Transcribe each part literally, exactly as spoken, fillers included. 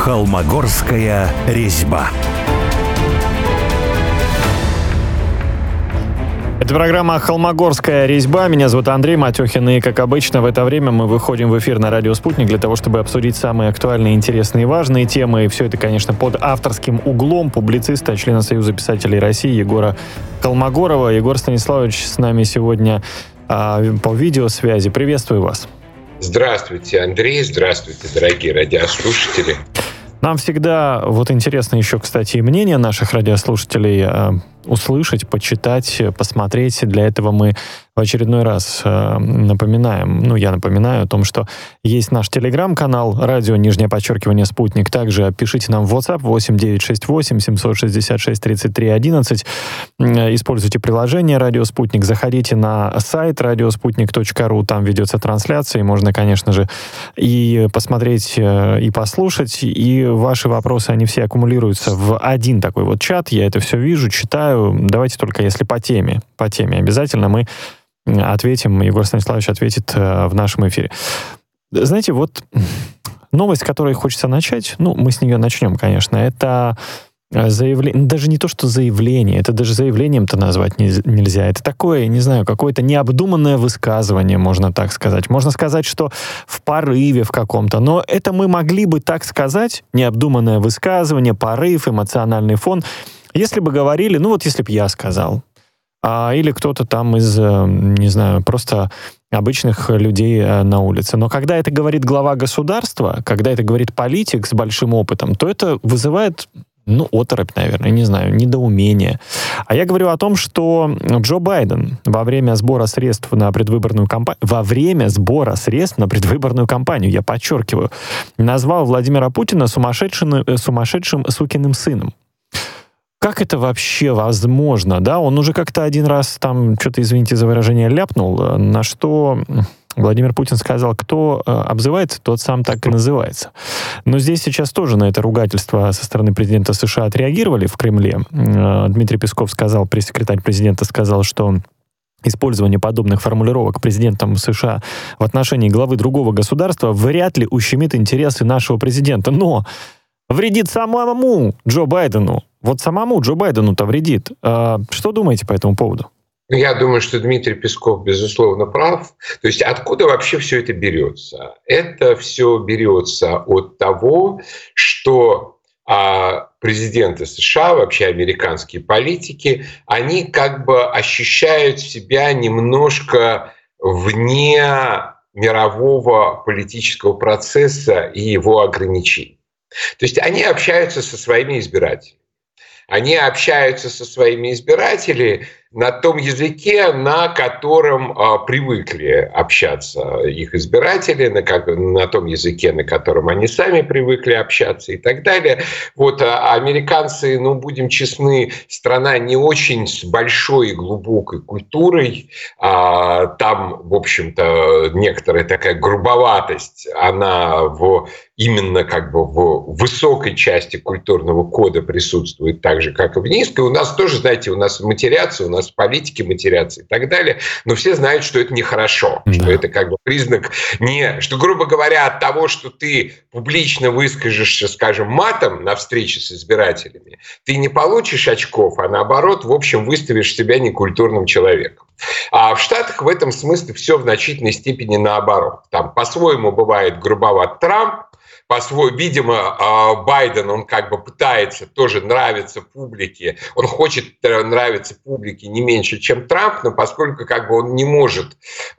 Холмогорская резьба. Это программа «Холмогорская резьба». Меня зовут Андрей Матехин, и, как обычно, в это время мы выходим в эфир на радио «Спутник» для того, чтобы обсудить самые актуальные, интересные и важные темы. И все это, конечно, под авторским углом публициста, члена Союза писателей России Егора Холмогорова. Егор Станиславович с нами сегодня а, по видеосвязи. Приветствую вас. Здравствуйте, Андрей. Здравствуйте, дорогие радиослушатели. Нам всегда вот интересно еще, кстати, и мнение наших радиослушателей э, услышать, почитать, посмотреть. Для этого мы в очередной раз э, напоминаем, ну, я напоминаю о том, что есть наш телеграм-канал, радио, нижнее подчеркивание, «Спутник». Также пишите нам в WhatsApp восемь девятьсот шестьдесят восемь семьсот шестьдесят шесть тридцать три одиннадцать. Используйте приложение «Радио Спутник». Заходите на сайт радио спутник точка ру, там ведется трансляция, и можно, конечно же, и посмотреть, и послушать, и ваши вопросы, они все аккумулируются в один такой вот чат. Я это все вижу, читаю. Давайте только если по теме. По теме обязательно мы ответим, Егор Станиславович ответит в нашем эфире. Знаете, вот новость, с которой хочется начать, ну, мы с нее начнем, конечно, это заявление, даже не то, что заявление, это даже заявлением-то назвать не, нельзя. Это такое, не знаю, какое-то необдуманное высказывание, можно так сказать. Можно сказать, что в порыве в каком-то, но это мы могли бы так сказать, необдуманное высказывание, порыв, эмоциональный фон, если бы говорили, ну вот если бы я сказал, а, или кто-то там из, не знаю, просто обычных людей на улице. Но когда это говорит глава государства, когда это говорит политик с большим опытом, то это вызывает, ну, оторопь, наверное, не знаю, недоумение. А я говорю о том, что Джо Байден во время сбора средств на предвыборную кампанию, во время сбора средств на предвыборную кампанию, я подчеркиваю, назвал Владимира Путина сумасшедшим, сумасшедшим сукиным сыном. Как это вообще возможно, да? Он уже как-то один раз там, что-то, извините за выражение, ляпнул, на что Владимир Путин сказал, кто обзывается, тот сам так и называется. Но здесь сейчас тоже на это ругательство со стороны президента США отреагировали в Кремле. Дмитрий Песков сказал, пресс-секретарь президента сказал, что использование подобных формулировок президентом США в отношении главы другого государства вряд ли ущемит интересы нашего президента. Но вредит самому Джо Байдену. Вот самому Джо Байдену-то вредит. А что думаете по этому поводу? Я думаю, что Дмитрий Песков, безусловно, прав. То есть откуда вообще все это берется? Это все берется от того, что а, президенты США, вообще американские политики, они как бы ощущают себя немножко вне мирового политического процесса и его ограничений. То есть они общаются со своими избирателями. Они общаются со своими избирателями на том языке, на котором а, привыкли общаться их избиратели, на, как, на том языке, на котором они сами привыкли общаться и так далее. Вот а американцы, ну, будем честны, страна не очень с большой и глубокой культурой. А, там, в общем-то, некоторая такая грубоватость, она в, именно как бы в высокой части культурного кода присутствует так же, как и в низкой. У нас тоже, знаете, у нас матерятся, у нас политики матерятся и так далее, но все знают, что это нехорошо, да. Что это как бы признак не, что, грубо говоря, от того, что ты публично выскажешься, скажем, матом на встрече с избирателями, ты не получишь очков, а наоборот, в общем, выставишь себя некультурным человеком. А в Штатах в этом смысле все в значительной степени наоборот. Там по-своему бывает грубоват Трамп, по-своему, видимо, Байден, он как бы пытается тоже нравиться публике, он хочет нравиться публике не меньше, чем Трамп, но поскольку как бы он не может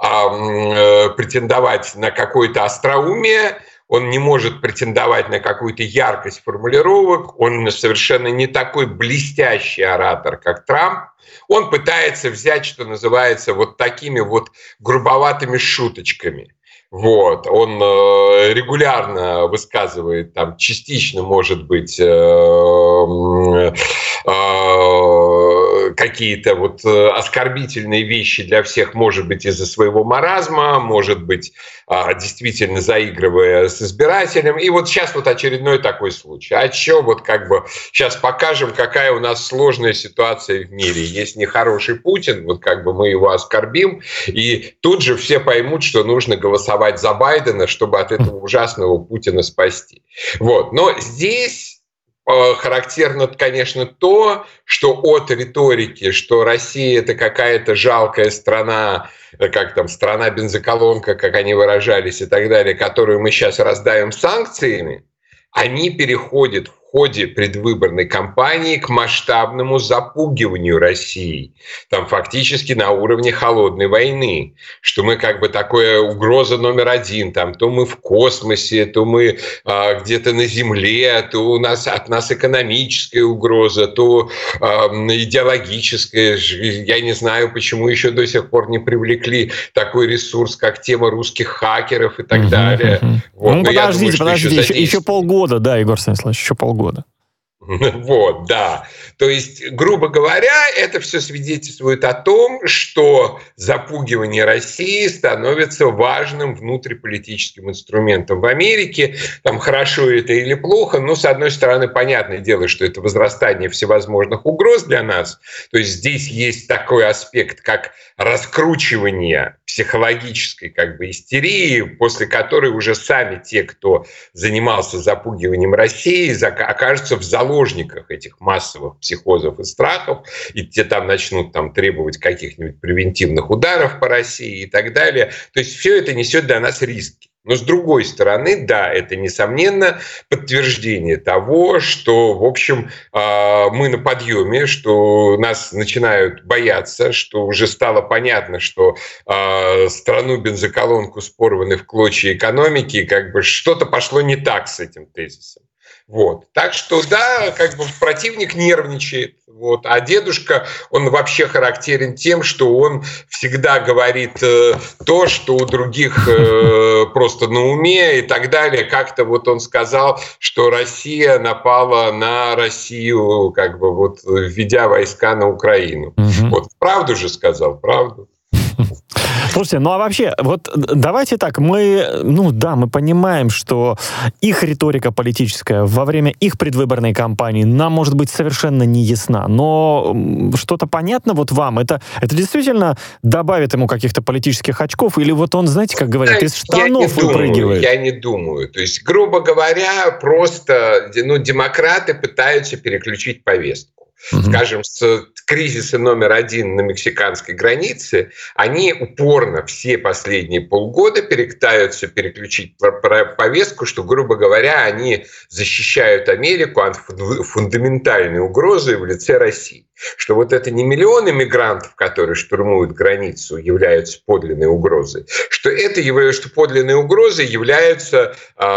э, претендовать на какое-то остроумие, он не может претендовать на какую-то яркость формулировок, он совершенно не такой блестящий оратор, как Трамп, он пытается взять, что называется, вот такими вот грубоватыми шуточками. Вот, он э, регулярно высказывает, там, частично, может быть, э, э, какие-то вот оскорбительные вещи для всех, может быть, из-за своего маразма, может быть, действительно заигрывая с избирателем. И вот сейчас вот очередной такой случай. А что вот как бы сейчас покажем, какая у нас сложная ситуация в мире. Есть нехороший Путин, вот как бы мы его оскорбим, и тут же все поймут, что нужно голосовать за Байдена, чтобы от этого ужасного Путина спасти. Вот. Но здесь характерно, конечно, то, что от риторики, что Россия – это какая-то жалкая страна, как там, страна-бензоколонка, как они выражались и так далее, которую мы сейчас раздаем санкциями, они переходят в ходе предвыборной кампании к масштабному запугиванию России. Там фактически на уровне холодной войны, что мы как бы такая угроза номер один, там то мы в космосе, то мы а, где-то на Земле, то у нас от нас экономическая угроза, то а, идеологическая. Я не знаю, почему еще до сих пор не привлекли такой ресурс, как тема русских хакеров и так далее. Вот. Ну, подождите, думаю, подождите, еще, еще, еще полгода, да, Егор Станиславович, еще полгода. года. Вот, да. То есть, грубо говоря, это все свидетельствует о том, что запугивание России становится важным внутриполитическим инструментом в Америке. Там хорошо это или плохо, но, с одной стороны, понятное дело, что это возрастание всевозможных угроз для нас. То есть здесь есть такой аспект, как раскручивание психологической как бы истерии, после которой уже сами те, кто занимался запугиванием России, окажутся в заложниках этих массовых психозов и страхов, и те там начнут там, требовать каких-нибудь превентивных ударов по России и так далее. То есть все это несет для нас риски. Но с другой стороны, да, это, несомненно, подтверждение того, что, в общем, мы на подъеме, что нас начинают бояться, что уже стало понятно, что страну-бензоколонку с порванной в клочья экономики, как бы что-то пошло не так с этим тезисом. Вот. Так что, да, как бы противник нервничает. Вот. А дедушка, он вообще характерен тем, что он всегда говорит э, то, что у других э, просто на уме и так далее. Как-то вот он сказал, что Россия напала на Россию, как бы вот введя войска на Украину. Угу. Вот. Правду же сказал, правду. Слушайте, ну а вообще, вот давайте так, мы, ну да, мы понимаем, что их риторика политическая во время их предвыборной кампании нам может быть совершенно не ясна, но что-то понятно вот вам? Это, это действительно добавит ему каких-то политических очков, или вот он, знаете, как говорят, из штанов я выпрыгивает? Я не думаю. То есть, грубо говоря, просто ну, демократы пытаются переключить повестку. Mm-hmm. Скажем, с кризиса номер один на мексиканской границе, они упорно все последние полгода пытаются переключить повестку, что, грубо говоря, они защищают Америку от фундаментальной угрозы в лице России. Что вот это не миллионы мигрантов, которые штурмуют границу, являются подлинной угрозой, что это что подлинной угрозой являются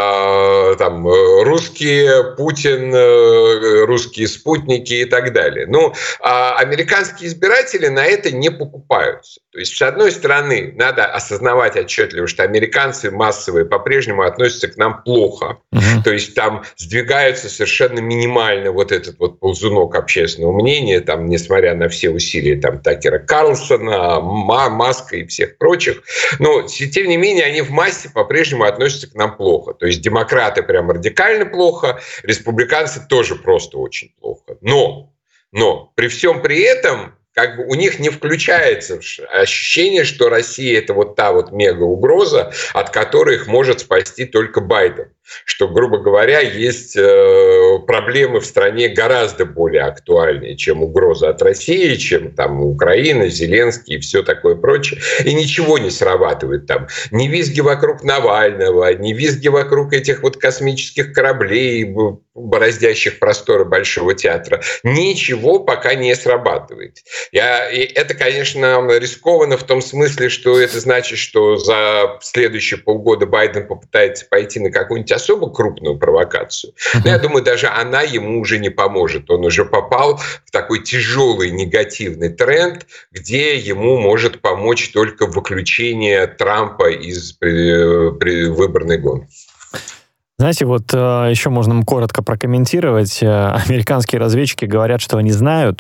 э, там, русские, Путин, э, русские спутники и так далее. Ну, а американские избиратели на это не покупаются. То есть, с одной стороны, надо осознавать отчетливо, что американцы массовые по-прежнему относятся к нам плохо. Uh-huh. То есть, там сдвигаются совершенно минимально вот этот вот ползунок общественного мнения, там, несмотря на все усилия там, Такера Карлсона, Маска и всех прочих. Но, тем не менее, они в массе по-прежнему относятся к нам плохо. То есть, демократы прям радикально плохо, республиканцы тоже просто очень плохо. Но, но при всем при этом... Как бы у них не включается ощущение, что Россия – это вот та вот мега-угроза, от которой их может спасти только Байден. Что, грубо говоря, есть проблемы в стране гораздо более актуальные, чем угроза от России, чем там Украина, Зеленский и все такое прочее. И ничего не срабатывает там. Ни визги вокруг Навального, ни визги вокруг этих вот космических кораблей, бороздящих просторы Большого театра. Ничего пока не срабатывает. Я, и это, конечно, рискованно в том смысле, что это значит, что за следующие полгода Байден попытается пойти на какую-нибудь особо крупную провокацию. Но я думаю, даже она ему уже не поможет. Он уже попал в такой тяжелый негативный тренд, где ему может помочь только выключение Трампа из выборной гонки. Знаете, вот еще можно коротко прокомментировать. Американские разведчики говорят, что они знают,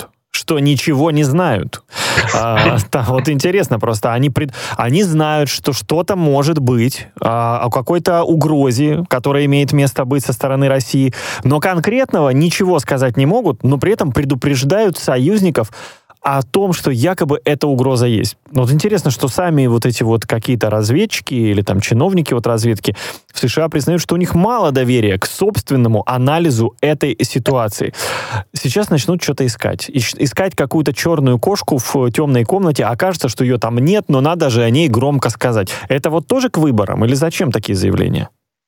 что ничего не знают. А, да, вот интересно просто, они, пред, они знают, что что-то может быть, а, о какой-то угрозе, которая имеет место быть со стороны России, но конкретного ничего сказать не могут, но при этом предупреждают союзников о том, что якобы эта угроза есть. Вот интересно, что сами вот эти вот какие-то разведчики или там чиновники вот разведки в США признают, что у них мало доверия к собственному анализу этой ситуации. Сейчас начнут что-то искать. Искать какую-то черную кошку в темной комнате, окажется, что ее там нет, но надо же о ней громко сказать. Это вот тоже к выборам или зачем такие заявления?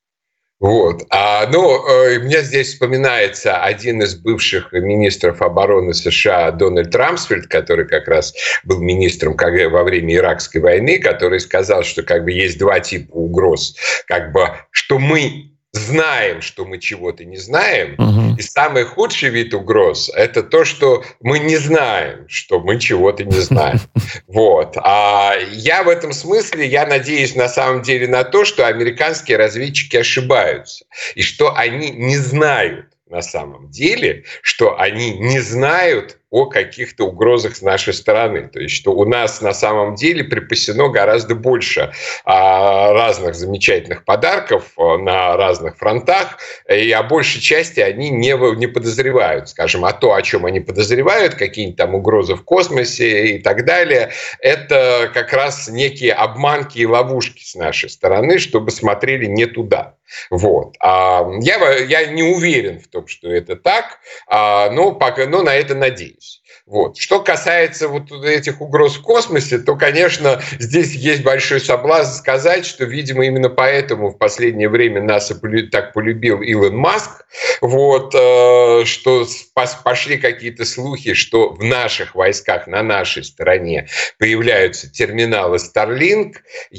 Вот. А, ну, э, мне здесь вспоминается один из бывших министров обороны США Дональд Рамсфельд, который как раз был министром как, во время Иракской войны, который сказал, что как бы есть два типа угроз. Как бы, что мы знаем, что мы чего-то не знаем, uh-huh. и самый худший вид угроз – это то, что мы не знаем, что мы чего-то не знаем. Вот. А я в этом смысле, я надеюсь на самом деле на то, что американские разведчики ошибаются, и что они не знают на самом деле, что они не знают о каких-то угрозах с нашей стороны. То есть, что у нас на самом деле припасено гораздо больше а, разных замечательных подарков а, на разных фронтах, и о большей части они не, не подозревают. Скажем, а то, о чем они подозревают, какие-нибудь там угрозы в космосе и так далее, это как раз некие обманки и ловушки с нашей стороны, чтобы смотрели не туда. Вот. А, я, я не уверен в том, что это так, а, но, пока, но на это надеюсь. Вот. Что касается вот этих угроз в космосе, то, конечно, здесь есть большой соблазн сказать, что, видимо, именно поэтому в последнее время нас так полюбил Илон Маск, вот, что пошли какие-то слухи, что в наших войсках, на нашей стороне появляются терминалы Starlink,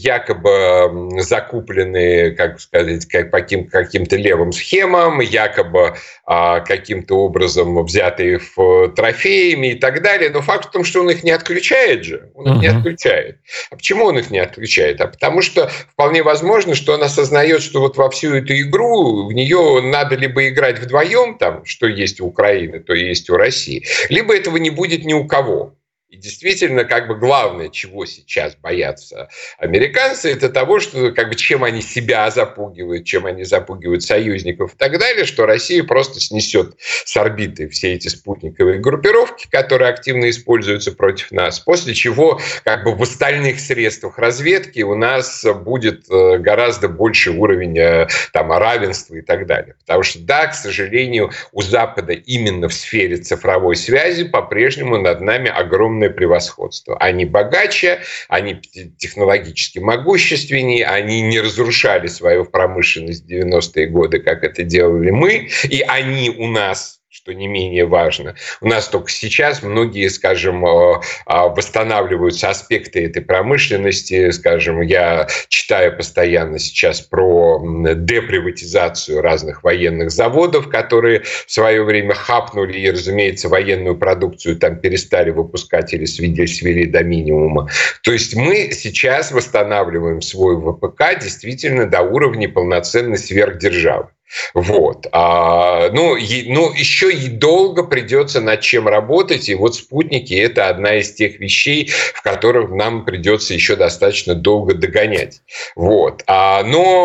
якобы закупленные, как сказать, по каким, каким-то левым схемам, якобы каким-то образом взятые в трофеями и так далее. Но факт в том, что он их не отключает же. Он их uh-huh. не отключает. А почему он их не отключает? А потому что вполне возможно, что он осознает, что вот во всю эту игру в нее надо либо играть вдвоем, там, что есть у Украины, то есть у России, либо этого не будет ни у кого. И действительно, как бы главное, чего сейчас боятся американцы, это того, что как бы чем они себя запугивают, чем они запугивают союзников и так далее, что Россия просто снесет с орбиты все эти спутниковые группировки, которые активно используются против нас, после чего как бы в остальных средствах разведки у нас будет гораздо больше уровень там, равенства и так далее. Потому что, да, к сожалению, у Запада именно в сфере цифровой связи по-прежнему над нами огромное превосходство. Они богаче, они технологически могущественнее, они не разрушали свою промышленность в девяностые годы, как это делали мы, и они у нас, что не менее важно. У нас только сейчас многие, скажем, восстанавливаются аспекты этой промышленности. Скажем, я читаю постоянно сейчас про деприватизацию разных военных заводов, которые в свое время хапнули и, разумеется, военную продукцию там перестали выпускать или свели, свели до минимума. То есть мы сейчас восстанавливаем свой ВПК действительно до уровня полноценной сверхдержавы. Вот. А, ну, и, ну, еще и долго придется над чем работать, и вот спутники – это одна из тех вещей, в которых нам придется еще достаточно долго догонять. Вот. А,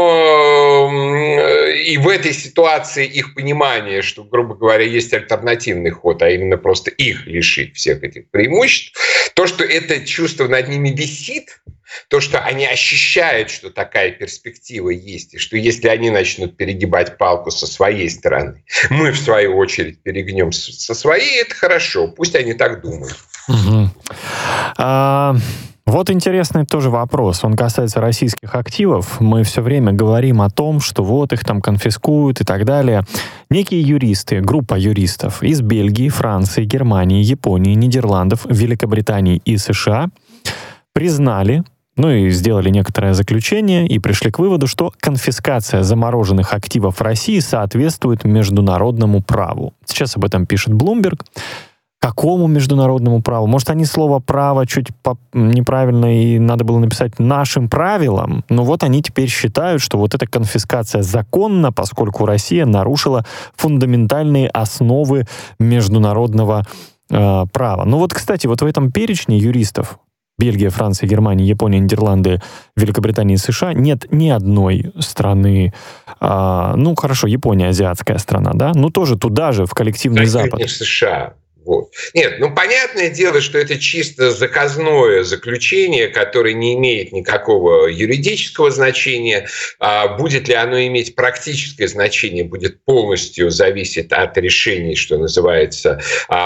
но и в этой ситуации их понимание, что, грубо говоря, есть альтернативный ход, а именно просто их лишить всех этих преимуществ, то, что это чувство над ними висит, то, что они ощущают, что такая перспектива есть, и что если они начнут перегибать палку со своей стороны, мы, в свою очередь, перегнем со своей, это хорошо, пусть они так думают. Угу. А, вот интересный тоже вопрос, он касается российских активов. Мы все время говорим о том, что вот их там конфискуют и так далее. Некие юристы, группа юристов из Бельгии, Франции, Германии, Японии, Нидерландов, Великобритании и США признали, ну и сделали некоторое заключение и пришли к выводу, что конфискация замороженных активов России соответствует международному праву. Сейчас об этом пишет Bloomberg. Какому международному праву? Может, они слово «право» чуть неправильно и надо было написать «нашим правилам», но вот они теперь считают, что вот эта конфискация законна, поскольку Россия нарушила фундаментальные основы международного э, права. Ну вот, кстати, вот в этом перечне юристов Бельгия, Франция, Германия, Япония, Нидерланды, Великобритания и США нет ни одной страны, э, ну хорошо, Япония азиатская страна, да, ну тоже туда же, в коллективный Запад. Не в США. Вот. Нет, ну понятное дело, что это чисто заказное заключение, которое не имеет никакого юридического значения. А будет ли оно иметь практическое значение, будет полностью зависеть от решений, что называется,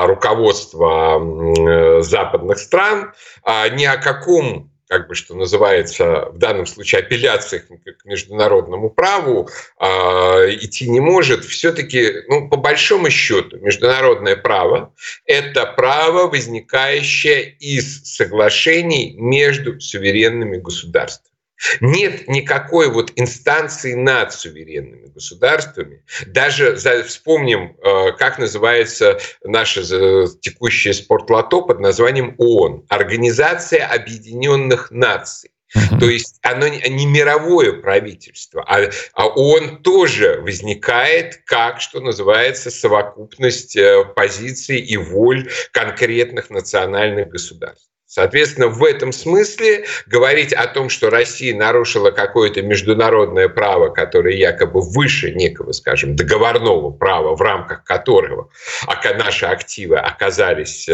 руководства западных стран. А ни о каком, как бы, что называется, в данном случае апелляциях к международному праву э, идти не может. Все-таки, ну, по большому счету, международное право – это право, возникающее из соглашений между суверенными государствами. Нет никакой вот инстанции над суверенными государствами. Даже вспомним, как называется наше текущее спортлото под названием ООН – Организация Объединенных Наций. Uh-huh. То есть оно не мировое правительство, а, а ООН тоже возникает как, что называется, совокупность позиций и воль конкретных национальных государств. Соответственно, в этом смысле говорить о том, что Россия нарушила какое-то международное право, которое якобы выше некого, скажем, договорного права, в рамках которого наши активы оказались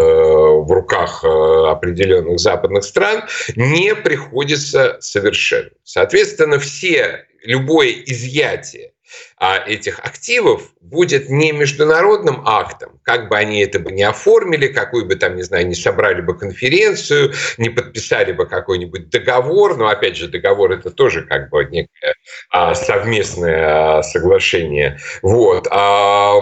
в руках определенных западных стран, не приходится совершенно. Соответственно, все, любое изъятие этих активов будет не международным актом, как бы они это бы не оформили, какую бы там, не знаю, не собрали бы конференцию, не подписали бы какой-нибудь договор, но опять же договор это тоже как бы некое совместное соглашение, вот, а,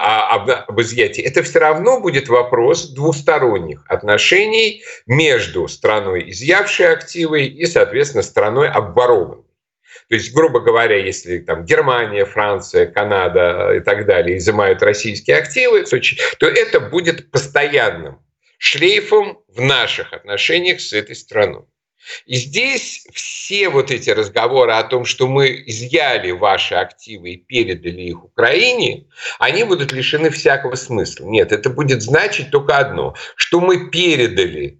а, об изъятии. Это все равно будет вопрос двусторонних отношений между страной, изъявшей активы, и, соответственно, страной обворованной. То есть, грубо говоря, если там Германия, Франция, Канада и так далее изымают российские активы, то это будет постоянным шлейфом в наших отношениях с этой страной. И здесь все вот эти разговоры о том, что мы изъяли ваши активы и передали их Украине, они будут лишены всякого смысла. Нет, это будет значить только одно, что мы передали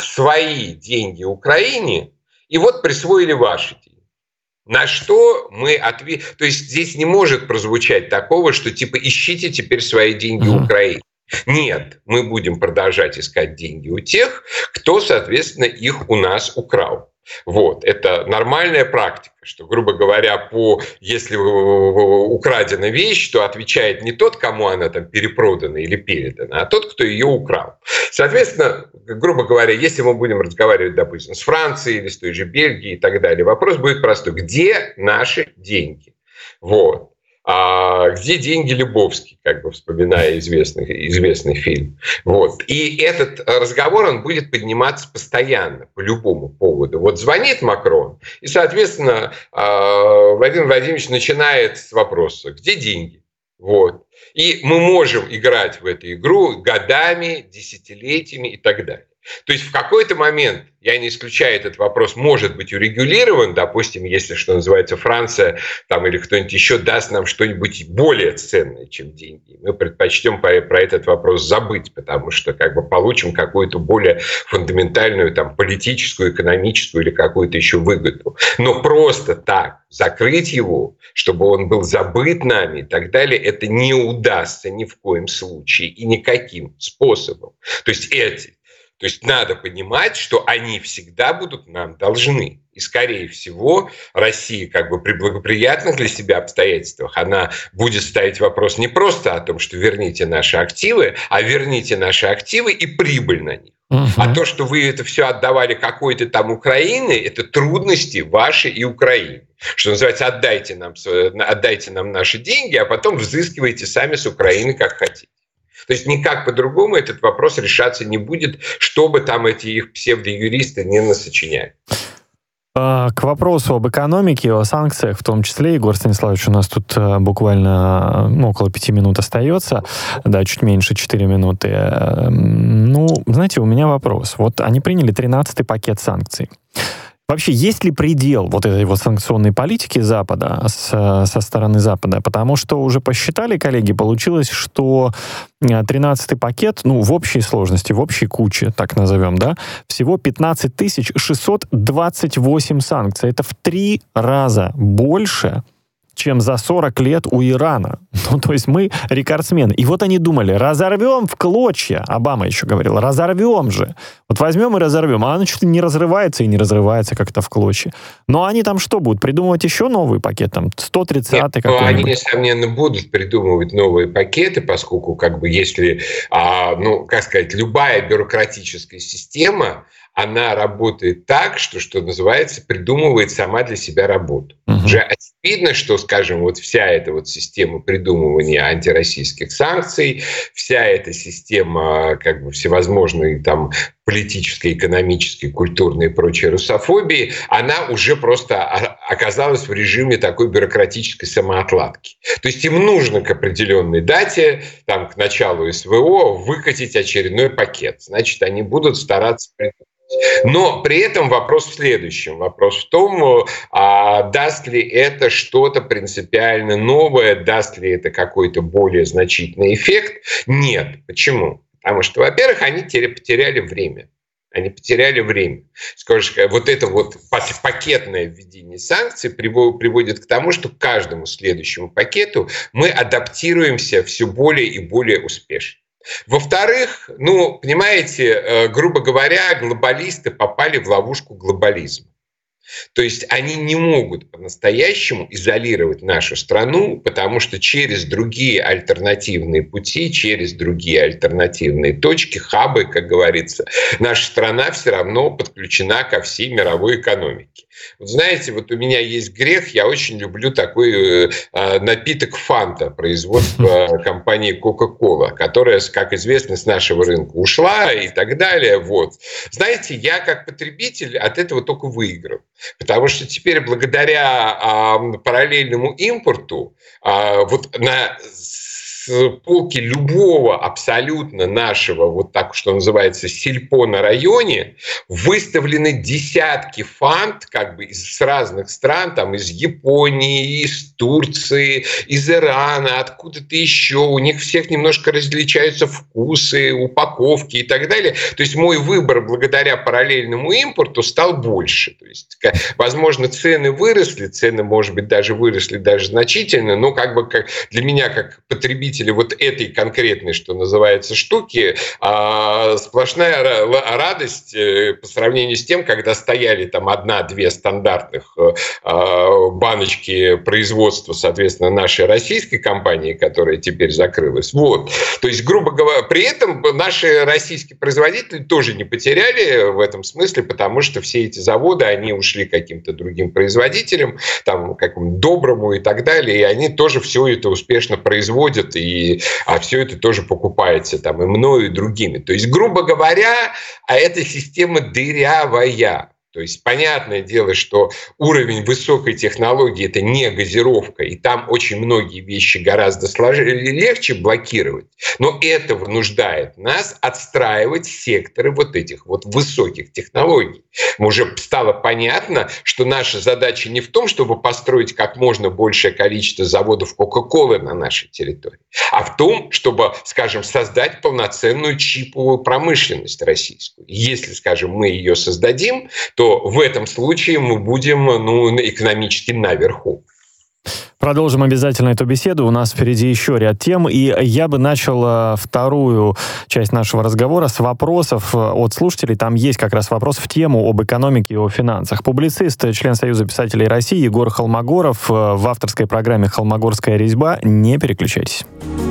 свои деньги Украине и вот присвоили ваши деньги. На что мы ответим? То есть здесь не может прозвучать такого, что типа ищите теперь свои деньги у Украины. Нет, мы будем продолжать искать деньги у тех, кто, соответственно, их у нас украл. Вот, это нормальная практика, что, грубо говоря, по, если украдена вещь, то отвечает не тот, кому она там перепродана или передана, а тот, кто ее украл. Соответственно, грубо говоря, если мы будем разговаривать, допустим, с Францией или с той же Бельгией и так далее, вопрос будет простой: где наши деньги? Вот. А где деньги Лебовский, как бы вспоминая известный, известный фильм. Вот. И этот разговор, он будет подниматься постоянно, по любому поводу. Вот звонит Макрон, и, соответственно, Владимир Владимирович начинает с вопроса: где деньги? Вот. И мы можем играть в эту игру годами, десятилетиями и так далее. То есть в какой-то момент, я не исключаю, этот вопрос может быть урегулирован, допустим, если, что называется, Франция там, или кто-нибудь еще даст нам что-нибудь более ценное, чем деньги. Мы предпочтем про этот вопрос забыть, потому что как бы получим какую-то более фундаментальную там, политическую, экономическую или какую-то еще выгоду. Но просто так закрыть его, чтобы он был забыт нами и так далее, это не удастся ни в коем случае и никаким способом. То есть эти То есть надо понимать, что они всегда будут нам должны. И, скорее всего, Россия как бы при благоприятных для себя обстоятельствах, она будет ставить вопрос не просто о том, что верните наши активы, а верните наши активы и прибыль на них. Uh-huh. А то, что вы это все отдавали какой-то там Украине, это трудности ваши и Украины. Что называется, отдайте нам, отдайте нам наши деньги, а потом взыскивайте сами с Украины как хотите. То есть никак по-другому этот вопрос решаться не будет, чтобы там эти их псевдоюристы не насочиняли. К вопросу об экономике, о санкциях в том числе, Егор Станиславович, у нас тут буквально ну, около пяти минут остается, да, чуть меньше, четыре минуты. Ну, знаете, у меня вопрос. Вот они приняли тринадцатый пакет санкций. Вообще, есть ли предел вот этой вот санкционной политики Запада, с, со стороны Запада? Потому что уже посчитали коллеги, получилось, что тринадцатый пакет, ну, в общей сложности, в общей куче, так назовем, да, всего пятнадцать тысяч шестьсот двадцать восемь санкций. Это в три раза больше, чем за сорок лет у Ирана. Ну, то есть мы рекордсмены. И вот они думали, разорвем в клочья. Обама еще говорил, разорвем же. Вот возьмем и разорвем. А оно что-то не разрывается и не разрывается как-то в клочья. Но они там что, будут придумывать еще новый пакет? Там сто тридцатый какой-нибудь? Они, несомненно, будут придумывать новые пакеты, поскольку, как бы, если, а, ну, как сказать, любая бюрократическая система, она работает так, что, что называется, придумывает сама для себя работу. Uh-huh. Уже очевидно, что, скажем, вот вся эта вот система придумывания антироссийских санкций, вся эта система, как бы, всевозможной там политической, экономической, культурной и прочей русофобии, она уже просто оказалась в режиме такой бюрократической самоотладки. То есть им нужно к определенной дате, там, к началу СВО, выкатить очередной пакет. Значит, они будут стараться придумать. Но при этом вопрос в следующем. Вопрос в том, а даст ли это что-то принципиально новое, даст ли это какой-то более значительный эффект? Нет. Почему? Потому что, во-первых, они потеряли время. Они потеряли время. Скажешь, вот это вот пакетное введение санкций приводит к тому, что к каждому следующему пакету мы адаптируемся все более и более успешно. Во-вторых, ну, понимаете, грубо говоря, глобалисты попали в ловушку глобализма. То есть они не могут по-настоящему изолировать нашу страну, потому что через другие альтернативные пути, через другие альтернативные точки, хабы, как говорится, наша страна все равно подключена ко всей мировой экономике. Вот знаете, вот у меня есть грех, я очень люблю такой э, напиток «Фанта» производства компании «Кока-кола», которая, как известно, с нашего рынка ушла и так далее. Вот. Знаете, я как потребитель от этого только выиграл. Потому что теперь благодаря а, параллельному импорту а, вот на полке любого абсолютно нашего, вот так, что называется, сельпо на районе, выставлены десятки фант как бы из разных стран, там из Японии, из Турции, из Ирана, откуда-то еще. У них всех немножко различаются вкусы, упаковки и так далее. То есть мой выбор благодаря параллельному импорту стал больше. То есть, возможно, цены выросли, цены, может быть, даже выросли даже значительно, но как бы как для меня, как потребителя вот этой конкретной, что называется, штуки, сплошная радость по сравнению с тем, когда стояли там одна-две стандартных баночки производства, соответственно, нашей российской компании, которая теперь закрылась. Вот. То есть, грубо говоря, при этом наши российские производители тоже не потеряли в этом смысле, потому что все эти заводы, они ушли каким-то другим производителям, там, какому-то доброму и так далее, и они тоже все это успешно производят, и И, а все это тоже покупается там и мною, и другими. То есть, грубо говоря, а эта система дырявая. То есть, понятное дело, что уровень высокой технологии – это не газировка, и там очень многие вещи гораздо сложнее, легче блокировать. Но это вынуждает нас отстраивать секторы вот этих вот высоких технологий. Уже стало понятно, что наша задача не в том, чтобы построить как можно большее количество заводов Кока-колы на нашей территории, а в том, чтобы, скажем, создать полноценную чиповую промышленность российскую. Если, скажем, мы ее создадим, то в этом случае мы будем, ну, экономически наверху. Продолжим обязательно эту беседу. У нас впереди еще ряд тем. И я бы начал вторую часть нашего разговора с вопросов от слушателей. Там есть как раз вопрос в тему об экономике и о финансах. Публицист, член Союза писателей России Егор Холмогоров в авторской программе «Холмогорская резьба». Не переключайтесь.